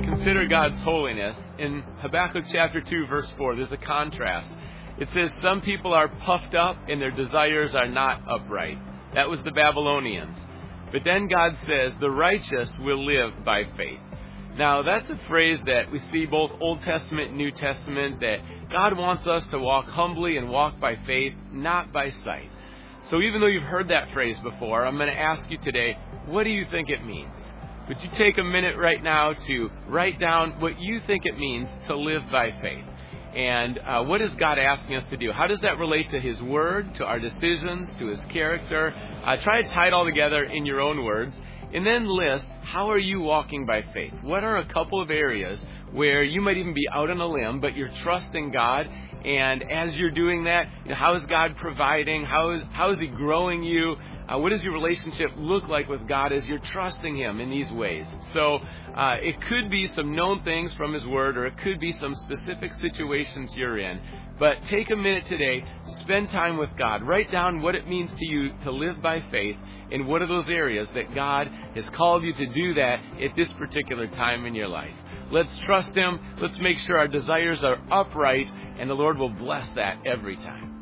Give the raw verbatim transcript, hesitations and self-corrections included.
consider God's holiness, in Habakkuk chapter two, verse four, there's a contrast. It says, some people are puffed up and their desires are not upright. That was the Babylonians. But then God says, the righteous will live by faith. Now, that's a phrase that we see both Old Testament and New Testament, that God wants us to walk humbly and walk by faith, not by sight. So even though you've heard that phrase before, I'm going to ask you today, what do you think it means? Would you take a minute right now to write down what you think it means to live by faith? And uh, what is God asking us to do? How does that relate to His Word, to our decisions, to His character? Uh, try to tie it all together in your own words. And then list, how are you walking by faith? What are a couple of areas where you might even be out on a limb, but you're trusting God? And as you're doing that, you know, how is God providing? How is, how is He growing you? Uh, what does your relationship look like with God as you're trusting Him in these ways? So uh, it could be some known things from His Word, or it could be some specific situations you're in. But take a minute today, spend time with God. Write down what it means to you to live by faith, and what are those areas that God has called you to do that at this particular time in your life. Let's trust Him. Let's make sure our desires are upright, and the Lord will bless that every time.